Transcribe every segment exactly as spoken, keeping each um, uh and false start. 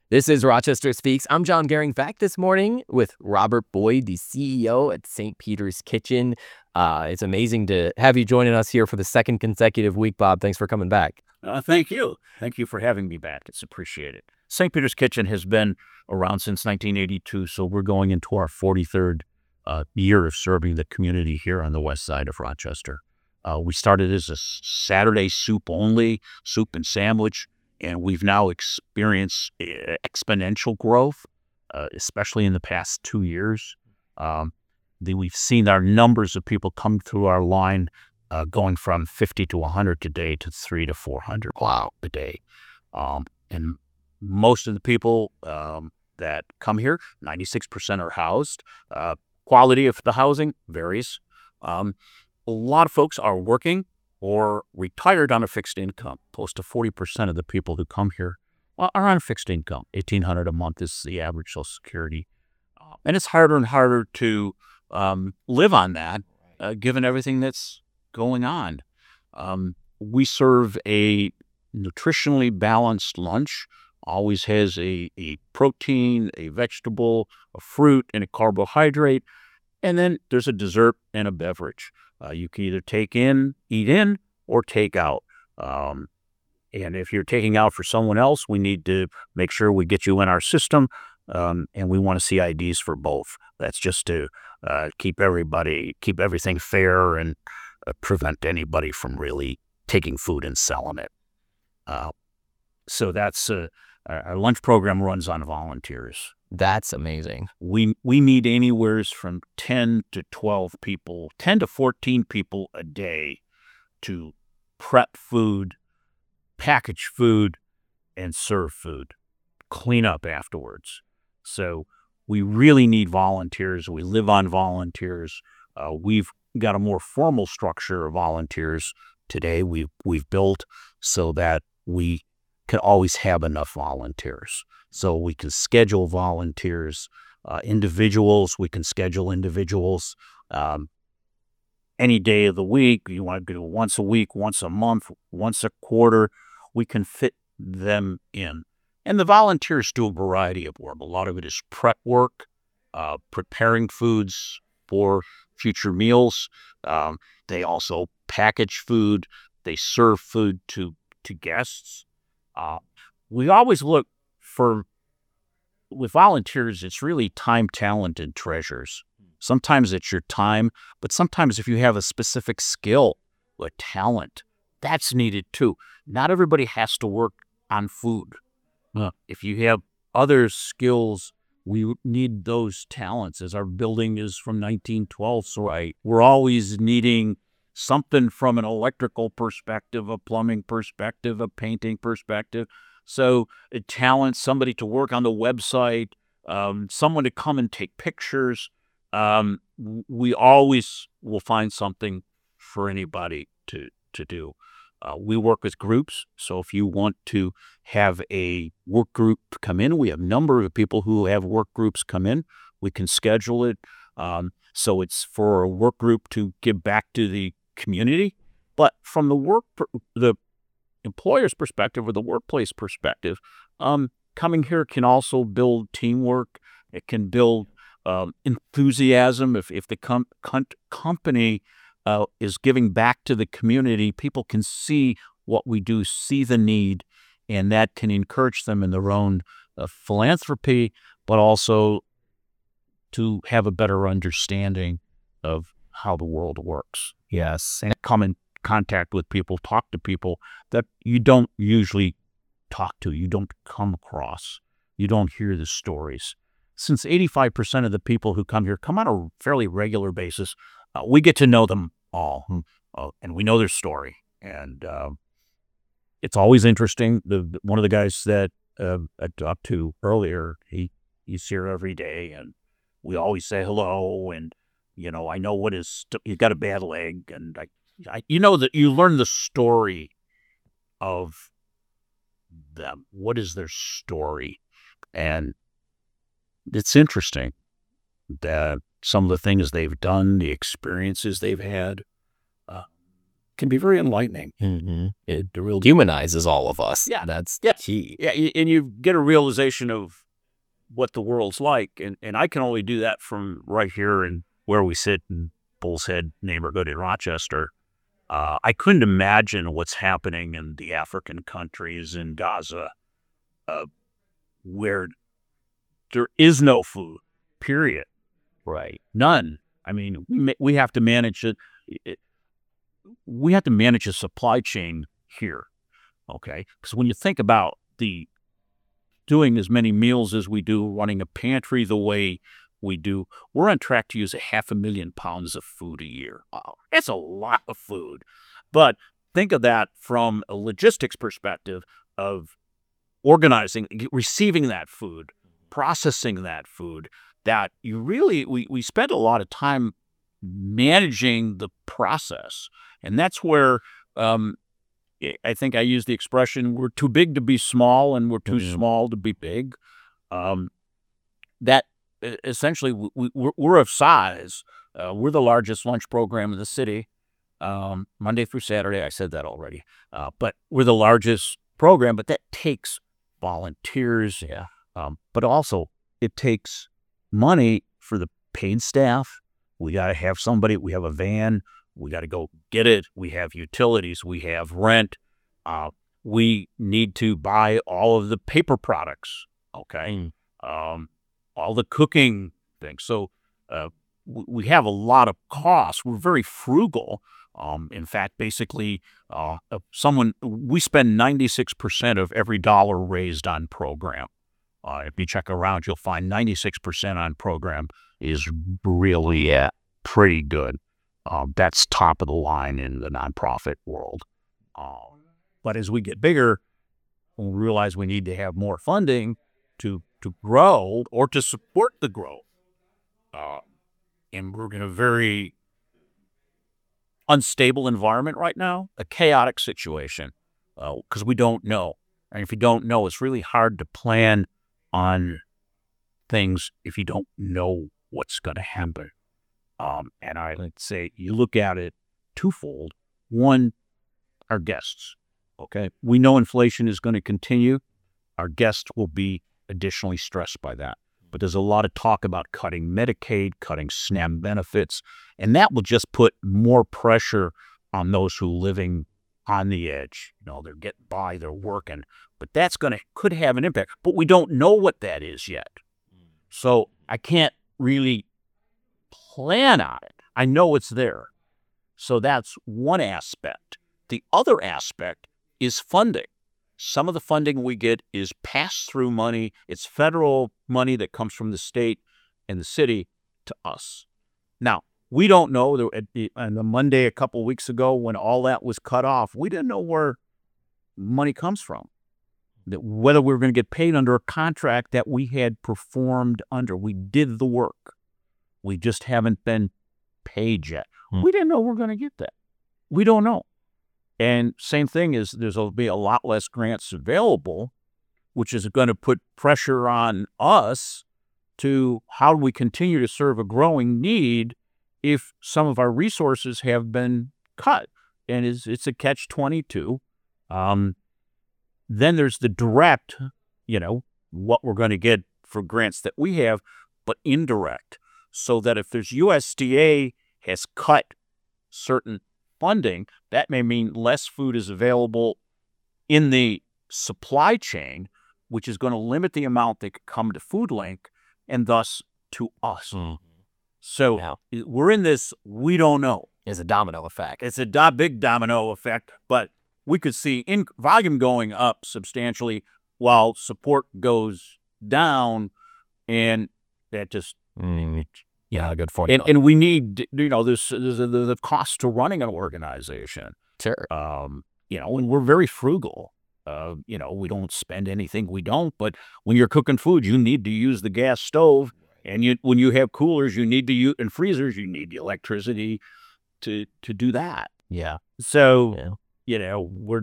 This is Rochester Speaks. I'm John Gehring, back this morning with Robert Boyd, the C E O at Saint Peter's Kitchen. Uh, it's amazing to have you joining us here for the second consecutive week, Bob. Thanks for coming back. Uh, thank you. Thank you for having me back. It's appreciated. Saint Peter's Kitchen has been around since nineteen eighty-two, so we're going into our forty-third uh, year of serving the community here on the west side of Rochester. Uh, we started as a Saturday soup only, soup and sandwich, and we've now experienced exponential growth, uh, especially in the past two years. Um, the, we've seen our numbers of people come through our line uh, going from fifty to one hundred today to three to four hundred wow. a day. Um, and most of the people um, that come here, ninety-six percent are housed. Uh, quality of the housing varies. Um, a lot of folks are working or retired on a fixed income. Close to forty percent of the people who come here are on a fixed income. eighteen hundred dollars a month is the average Social Security. Uh, and it's harder and harder to um, live on that, uh, given everything that's going on. Um, we serve a nutritionally balanced lunch, always has a, a protein, a vegetable, a fruit, and a carbohydrate. And then there's a dessert and a beverage. Uh, you can either take in, eat in, or take out. Um, and if you're taking out for someone else, we need to make sure we get you in our system, um, and we want to see I Ds for both. That's just to uh, keep everybody, keep everything fair and uh, prevent anybody from really taking food and selling it. Uh, so that's uh, our lunch program runs on volunteers. That's amazing. We we need anywhere from ten to twelve people, ten to fourteen people a day to prep food, package food, and serve food, clean up afterwards. So we really need volunteers. We live on volunteers. Uh, we've got a more formal structure of volunteers today. We've, we've built so that we can always have enough volunteers. So we can schedule volunteers, uh, individuals, we can schedule individuals um, any day of the week. You want to do once a week, once a month, once a quarter, we can fit them in. And the volunteers do a variety of work. A lot of it is prep work, uh, preparing foods for future meals. Um, they also package food. They serve food to, to guests. Uh, we always look for, with volunteers, it's really time, talent, and treasures. Sometimes it's your time, but sometimes if you have a specific skill or talent, that's needed too. Not everybody has to work on food. Uh, if you have other skills, we need those talents, as our building is from nineteen twelve, so I, we're always needing something from an electrical perspective, a plumbing perspective, a painting perspective. So a talent, somebody to work on the website, um, someone to come and take pictures. Um, we always will find something for anybody to, to do. Uh, we work with groups. So if you want to have a work group come in, we have a number of people who have work groups come in. We can schedule it. Um, so it's for a work group to give back to the community. But from the work, the employer's perspective or the workplace perspective, um, coming here can also build teamwork. It can build um, enthusiasm. If if the com- com- company uh, is giving back to the community, people can see what we do, see the need, and that can encourage them in their own uh, philanthropy, but also to have a better understanding of how the world works. Yes, and come in contact with people, talk to people that you don't usually talk to, you don't come across, you don't hear the stories. Since eighty-five percent of the people who come here come on a fairly regular basis, uh, we get to know them all, uh, and we know their story. And uh, it's always interesting. The one of the guys that uh, I talked to earlier, he he's here every day, and we always say hello. And you know, I know what his he's got a bad leg, and I, I you know that you learn the story of them. What is their story? And it's interesting that some of the things they've done, the experiences they've had. Uh, can be very enlightening. Mm-hmm. It really humanizes all of us. Yeah. That's Yeah. key. Yeah, y- and you get a realization of what the world's like, and, and I can only do that from right here and where we sit in Bull's Head neighborhood in Rochester. Uh, I couldn't imagine what's happening in the African countries in Gaza, uh, where there is no food, period. Right. None. I mean, we ma- we have to manage it. it we have to manage a supply chain here, okay? Because when you think about the doing as many meals as we do, running a pantry the way we do, we're on track to use a half a million pounds of food a year. Wow, that's a lot of food. But think of that from a logistics perspective of organizing, receiving that food, processing that food, that you really, we, we spend a lot of time managing the process. And that's where um, I think I use the expression, we're too big to be small and we're too Mhm. small to be big. Um, that e- essentially, we, we're, we're of size. Uh, we're the largest lunch program in the city, um, Monday through Saturday. I said that already. Uh, but we're the largest program, but that takes volunteers. Yeah. Um, but also, it takes money for the paid staff. We got to have somebody, we have a van, we got to go get it. We have utilities, we have rent. Uh, we need to buy all of the paper products, okay? Mm. Um, all the cooking things. So uh, w- we have a lot of costs. We're very frugal. Um, in fact, basically, uh, uh, someone we spend ninety-six percent of every dollar raised on program. Uh, if you check around, you'll find ninety-six percent on program is really uh, pretty good. Um, that's top of the line in the nonprofit world. Um, but as we get bigger, we realize we need to have more funding to to grow or to support the growth. Uh, and we're in a very unstable environment right now, a chaotic situation, because we don't know. And if you don't know, it's really hard to plan on things if you don't know what's going to happen. Um, and I would say you look at it twofold. One, our guests. Okay, we know inflation is going to continue. Our guests will be additionally stressed by that. But there's a lot of talk about cutting Medicaid, cutting SNAP benefits, and that will just put more pressure on those who are living on the edge. You know, they're getting by, they're working, but that's going to could have an impact. But we don't know what that is yet. So I can't really plan on it. I know it's there. So that's one aspect. The other aspect is funding. Some of the funding we get is pass-through money. It's federal money that comes from the state and the city to us. Now, we don't know. On the Monday a couple of weeks ago when all that was cut off, we didn't know where money comes from, that whether we were going to get paid under a contract that we had performed under. We did the work. We just haven't been paid yet. Hmm. We didn't know we we're going to get that. We don't know. And same thing is there's going to be a lot less grants available, which is going to put pressure on us to how do we continue to serve a growing need if some of our resources have been cut. And it's, it's a catch twenty-two. Um, then there's the direct, you know, what we're going to get for grants that we have, but indirect. So that if there's U S D A has cut certain funding, that may mean less food is available in the supply chain, which is going to limit the amount that could come to FoodLink and thus to us. Mm. So Yeah. we're in this, we don't know. It's a domino effect. It's a do- big domino effect, but we could see in volume going up substantially while support goes down, and that just Mm. Yeah, good point. and and we need, you know, there's, there's the, the cost to running an organization. Sure. Um, you know, and we're very frugal. Uh, you know, we don't spend anything we don't, but when you're cooking food, you need to use the gas stove, and you when you have coolers, you need to use and freezers, you need the electricity to to do that. Yeah. So, Yeah. you know, we're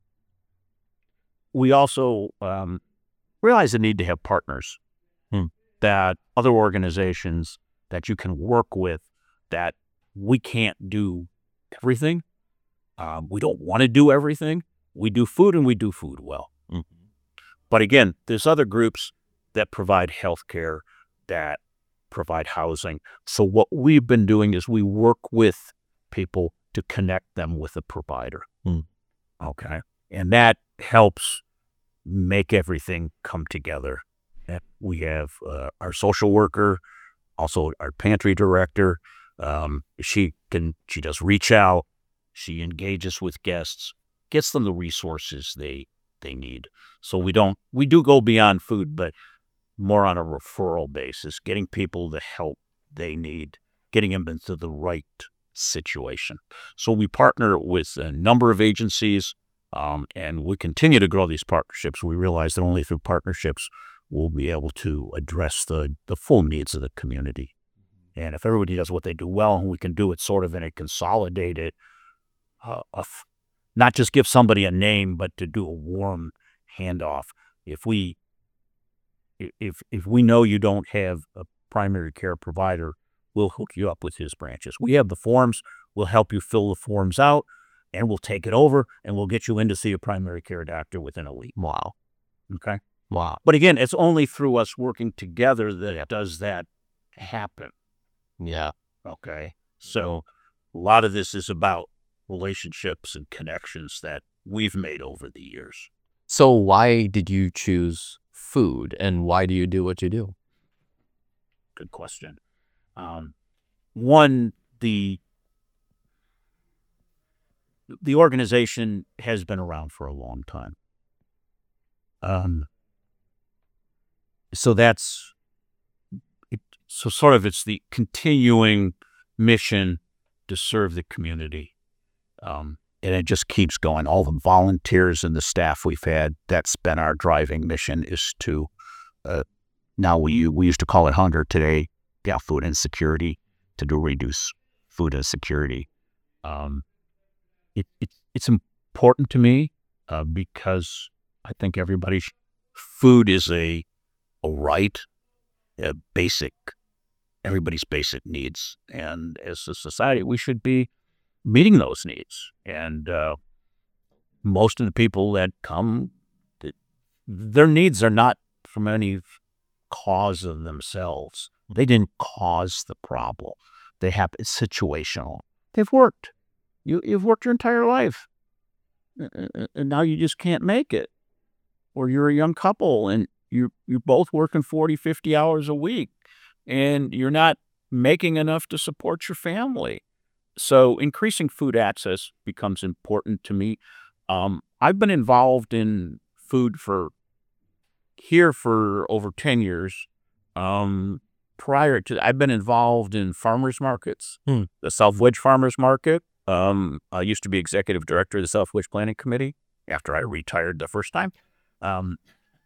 we also um, realize the need to have partners, Hmm. that other organizations that you can work with, that we can't do everything. Um, we don't want to do everything. We do food and we do food well. Mm-hmm. But again, there's other groups that provide health care, that provide housing. So what we've been doing is we work with people to connect them with a provider. Mm. Okay. And that helps make everything come together. We have uh, our social worker, also our pantry director. Um, she can, she does reach out. She engages with guests, gets them the resources they, they need. So we don't, we do go beyond food, but more on a referral basis, getting people the help they need, getting them into the right situation. So we partner with a number of agencies, um, and we continue to grow these partnerships. We realize that only through partnerships we'll be able to address the, the full needs of the community. And if everybody does what they do well, and we can do it sort of in a consolidated, uh, of not just give somebody a name, but to do a warm handoff. If we If if we know you don't have a primary care provider, we'll hook you up with his branches. We have the forms. We'll help you fill the forms out, and we'll take it over, and we'll get you in to see a primary care doctor within a week. Wow. Okay? Wow. But again, it's only through us working together that Yeah. does that happen. Yeah. Okay? So a lot of this is about relationships and connections that we've made over the years. So why did you choose food, and why do you do what you do? Good question. Um, one, the the organization has been around for a long time. Um, so that's it, so sort of it's the continuing mission to serve the community. Um, and it just keeps going. All the volunteers and the staff we've had, that's been our driving mission, is to, uh, now we we used to call it hunger. Today, yeah, food insecurity, to do reduce food insecurity. Um, it, it It's important to me uh, because I think everybody, sh- food is a, a right, a basic, everybody's basic needs. And as a society, we should be meeting those needs. And uh, most of the people that come, th- their needs are not from any cause of themselves. They didn't cause the problem. They happen, it's situational. They've worked. You, you've worked your entire life. And now you just can't make it. Or you're a young couple and you're, you're both working forty, fifty hours a week, and you're not making enough to support your family. So increasing food access becomes important to me. Um, I've been involved in food for here for over ten years. Um, prior to, I've been involved in farmers markets, Hmm. the South Wedge Farmers Market. Um, I used to be executive director of the South Wedge Planning Committee after I retired the first time. Um,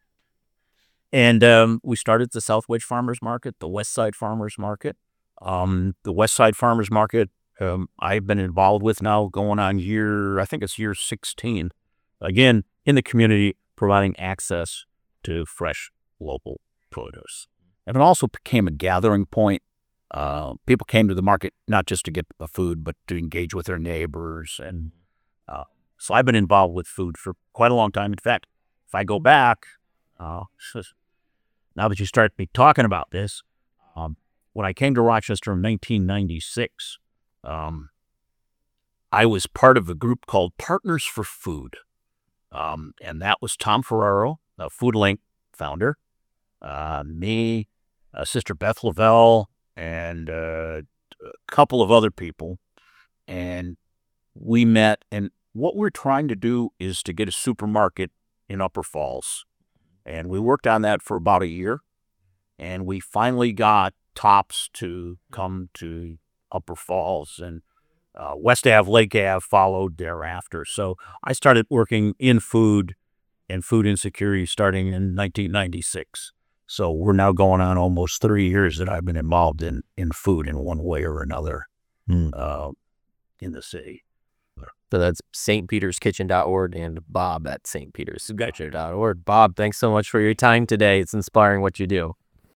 and um, we started the South Wedge Farmers Market, the West Side Farmers Market. Um, the West Side Farmers Market, um, I've been involved with now going on year, I think it's year sixteen. Again, in the community, providing access to fresh local produce. And it also became a gathering point. Uh, people came to the market not just to get the food, but to engage with their neighbors. And uh, so I've been involved with food for quite a long time. In fact, if I go back, uh, now that you start me talking about this, um, when I came to Rochester in nineteen ninety-six, um, I was part of a group called Partners for Food. Um, and that was Tom Ferraro, the FoodLink founder, uh, me, uh, Sister Beth Lavelle, and uh, a couple of other people. And we met, and what we're trying to do is to get a supermarket in Upper Falls. And we worked on that for about a year. And we finally got Tops to come to Upper Falls, and uh, West Ave, Lake Ave followed thereafter. So I started working in food and food insecurity starting in nineteen ninety-six. So we're now going on almost three years that I've been involved in, in food in one way or another Hmm. uh, in the city. So that's S T Peters Kitchen dot org and Bob at S T Peters Kitchen dot org. Bob, thanks so much for your time today. It's inspiring what you do.